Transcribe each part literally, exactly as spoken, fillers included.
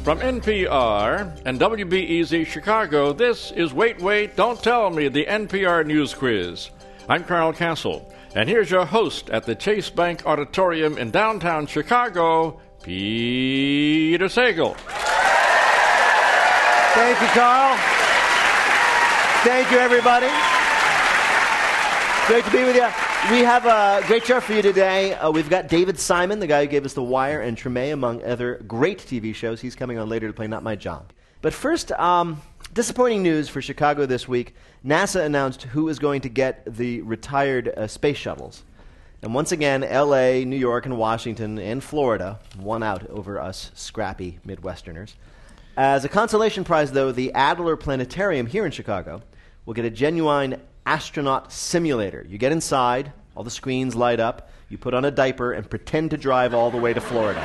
From N P R and W B E Z Chicago, this is Wait, Wait, Don't Tell Me, the N P R News Quiz. I'm Carl Castle, and here's your host at the Chase Bank Auditorium in downtown Chicago, Peter Sagal. Thank you, Carl. Thank you, everybody. Great to be with you. We have a great show for you today. Uh, we've got David Simon, the guy who gave us The Wire and Treme, among other great T V shows. He's coming on later to play Not My Job. But first, um, disappointing news for Chicago this week. NASA announced who is going to get the retired uh, space shuttles. And once again, L A, New York, and Washington, and Florida won out over us scrappy Midwesterners. As a consolation prize, though, the Adler Planetarium here in Chicago will get a genuine astronaut simulator. You get inside, all the screens light up, you put on a diaper and pretend to drive all the way to Florida.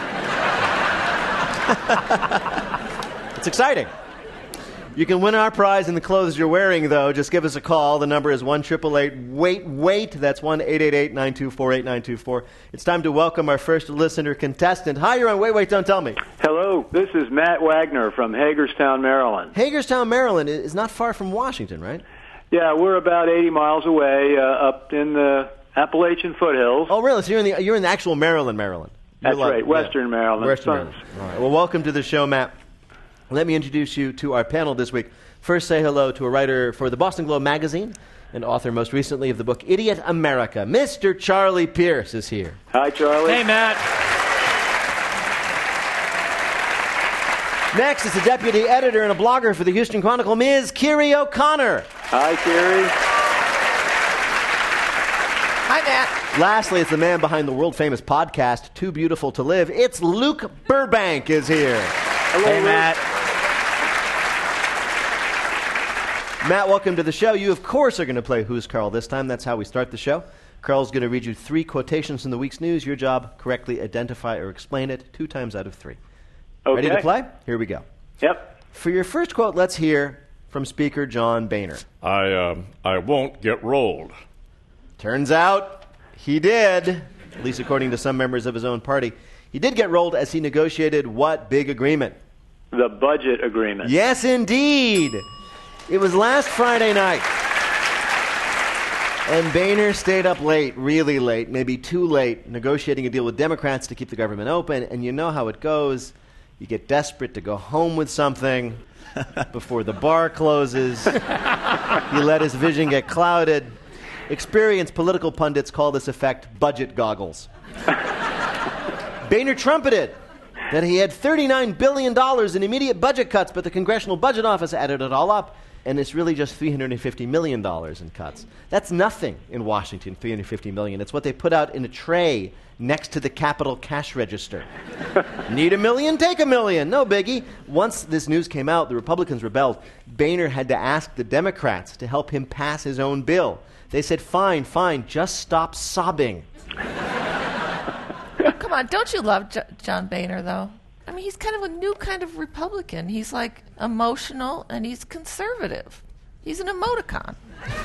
It's exciting. You can win our prize in the clothes you're wearing, though. Just give us a call. The number is one eight eight eight, wait, wait. That's one eight eight eight, nine two four, eight nine two four. It's time to welcome our first listener contestant. Hi, you're on Wait, Wait, Don't Tell Me. Hello, this is Matt Wagner from Hagerstown, Maryland. Hagerstown, Maryland is not far from Washington, right? Yeah, we're about eighty miles away, uh, up in the Appalachian foothills. Oh, really? So you're in the you're in the actual Maryland, Maryland. You're That's like, right, Western yeah. Maryland. Western Maryland. All right. Well, welcome to the show, Matt. Let me introduce you to our panel this week. First, say hello to a writer for the Boston Globe magazine and author most recently of the book Idiot America. Mister Charlie Pierce is here. Hi, Charlie. Hey, Matt. Next is the deputy editor and a blogger for the Houston Chronicle, Miz Kiri O'Connor. Hi, Kiri. Hi, Matt. Lastly, it's the man behind the world-famous podcast, Too Beautiful to Live. It's Luke Burbank is here. Hello, Hey, Luke. Matt. Matt, welcome to the show. You, of course, are going to play Who's Carl this time. That's how we start the show. Carl's going to read you three quotations from the week's news. Your job, correctly identify or explain it two times out of three. Okay. Ready to play? Here we go. Yep. For your first quote, let's hear from Speaker John Boehner. I, um, I won't get rolled. Turns out he did, at least according to some members of his own party. He did get rolled as he negotiated what big agreement? The budget agreement. Yes, indeed. It was last Friday night. And Boehner stayed up late, really late, maybe too late, negotiating a deal with Democrats to keep the government open. And you know how it goes. You get desperate to go home with something before the bar closes. You let his vision get clouded. Experienced political pundits call this effect budget goggles. Boehner trumpeted that he had thirty-nine billion dollars in immediate budget cuts, but the Congressional Budget Office added it all up, and it's really just three hundred fifty million dollars in cuts. That's nothing in Washington, three hundred fifty million dollars. It's what they put out in a tray next to the Capitol cash register. Need a million? Take a million. No biggie. Once this news came out, the Republicans rebelled. Boehner had to ask the Democrats to help him pass his own bill. They said, fine, fine, just stop sobbing. Come on, don't you love J- John Boehner, though? I mean, he's kind of a new kind of Republican. He's like emotional and he's conservative. He's an emoticon.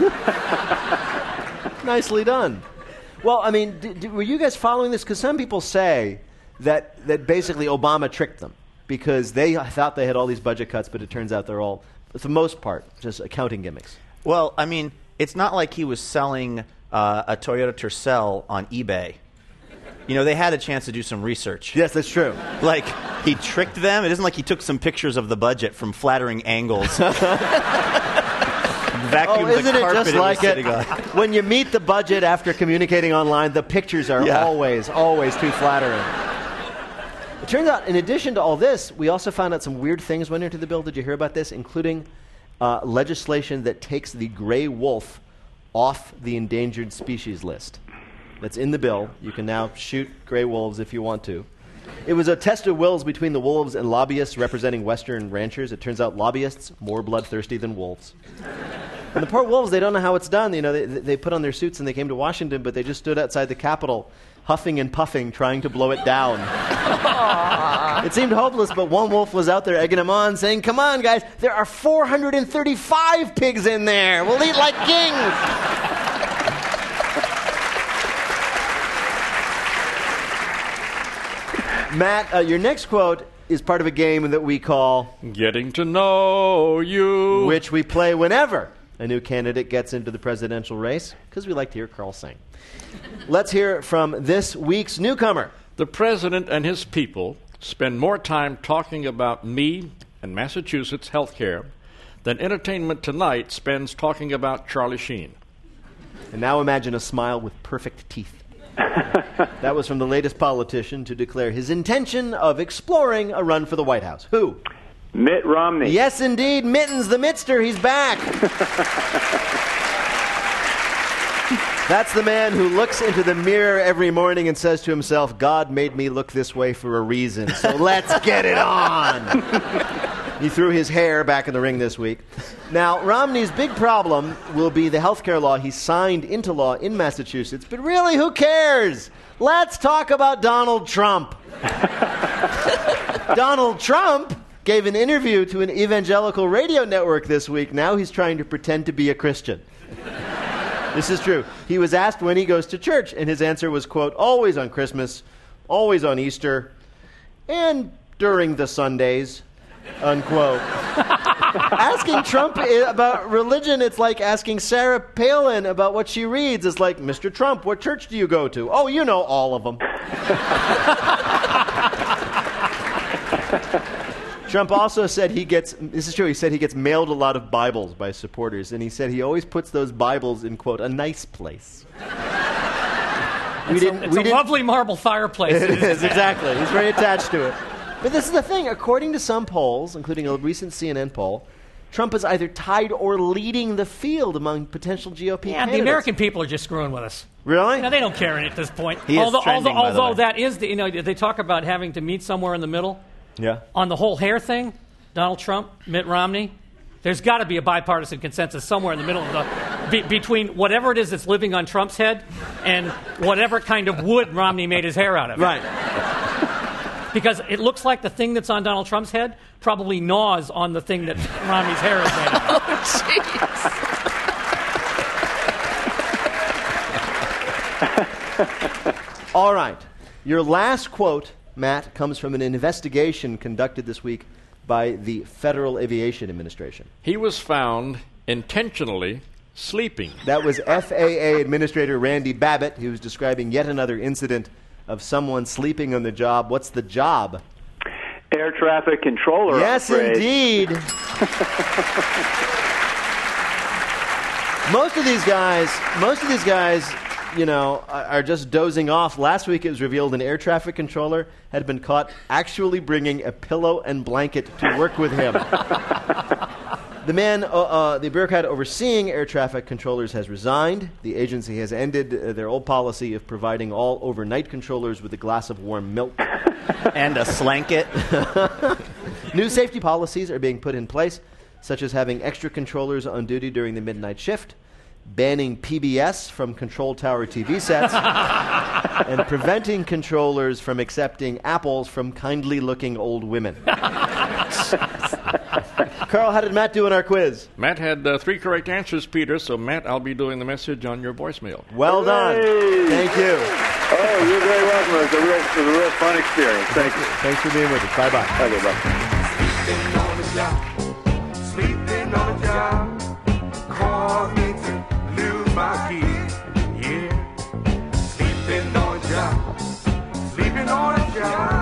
Nicely done. Well, I mean, d- d- were you guys following this? Because some people say that, that basically Obama tricked them because they thought they had all these budget cuts, but it turns out they're all, for the most part, just accounting gimmicks. Well, I mean, it's not like he was selling uh, a Toyota Tercel on eBay. You know, they had a chance to do some research. Yes, that's true. Like, he tricked them. It isn't like he took some pictures of the budget from flattering angles. Vacuumed Oh, isn't the it carpet just it was like it? sitting on. When you meet the budget after communicating online, the pictures are Yeah. always, always too flattering. It turns out, in addition to all this, we also found out some weird things went into the bill. Did you hear about this? Including uh, legislation that takes the gray wolf off the endangered species list. That's in the bill. You can now shoot gray wolves if you want to. It was a test of wills between the wolves and lobbyists representing Western ranchers. It turns out lobbyists more bloodthirsty than wolves. And the poor wolves, they don't know how it's done. You know, they, they put on their suits and they came to Washington, but they just stood outside the Capitol, huffing and puffing, trying to blow it down. It seemed hopeless, but one wolf was out there egging them on, saying, "Come on, guys, there are four hundred thirty-five pigs in there. We'll eat like kings." Matt, uh, your next quote is part of a game that we call Getting to Know You. which we play whenever a new candidate gets into the presidential race, because we like to hear Carl sing. Let's hear from this week's newcomer. The president and his people spend more time talking about me and Massachusetts health care than Entertainment Tonight spends talking about Charlie Sheen. And now imagine a smile with perfect teeth. That was from the latest politician to declare his intention of exploring a run for the White House. Who? Mitt Romney. Yes, indeed. Mittens the Mitster. He's back. That's the man who looks into the mirror every morning and says to himself, God made me look this way for a reason, so let's get it on. He threw his hair back in the ring this week. Now, Romney's big problem will be the health care law he signed into law in Massachusetts, but really, who cares? Let's talk about Donald Trump. Donald Trump gave an interview to an evangelical radio network this week. Now he's trying to pretend to be a Christian. This is true. He was asked when he goes to church, and his answer was, quote, always on Christmas, always on Easter, and during the Sundays, unquote. Asking Trump about religion, it's like asking Sarah Palin about what she reads. It's like, Mister Trump, what church do you go to? Oh, you know all of them. Trump also said he gets, this is true, he said he gets mailed a lot of Bibles by supporters, and he said he always puts those Bibles in, quote, a nice place. we it's didn't, a, it's we a didn't, lovely marble fireplace. It is, exactly. He's very attached to it. But this is the thing. According to some polls, including a recent C N N poll, Trump is either tied or leading the field among potential G O P yeah, candidates. The American people are just screwing with us. Really? You know, they don't care at this point. He although is trending, although, by the although way. that is the, you know, they talk about having to meet somewhere in the middle. Yeah. On the whole hair thing, Donald Trump, Mitt Romney, there's got to be a bipartisan consensus somewhere in the middle of the be, between whatever it is that's living on Trump's head and whatever kind of wood Romney made his hair out of. Right. Because it looks like the thing that's on Donald Trump's head probably gnaws on the thing that Romney's hair is made of. Oh, jeez. All right. Your last quote, Matt, comes from an investigation conducted this week by the Federal Aviation Administration. He was found intentionally sleeping. That was F A A Administrator Randy Babbitt, who was describing yet another incident of someone sleeping on the job. What's the job? Air traffic controller. Yes, I'm afraid. indeed. Most of these guys, most of these guys, you know, are just dozing off. Last week it was revealed an air traffic controller had been caught actually bringing a pillow and blanket to work with him. The man, uh, uh, the bureaucrat overseeing air traffic controllers has resigned. The agency has ended uh, their old policy of providing all overnight controllers with a glass of warm milk. And a slanket. New safety policies are being put in place, such as having extra controllers on duty during the midnight shift, banning P B S from control tower T V sets, and preventing controllers from accepting apples from kindly-looking old women. Carl, how did Matt do in our quiz? Matt had uh, three correct answers, Peter, so Matt, I'll be doing the message on your voicemail. Well done. Hey. Thank you. Oh, you're very welcome. It was a real, it was a real fun experience. Thank you. Thanks for being with us. Bye-bye. Okay, bye. Sleeping on the job, sleeping on the job, caused me to lose my keys. Yeah, sleeping on the job, sleeping on the job.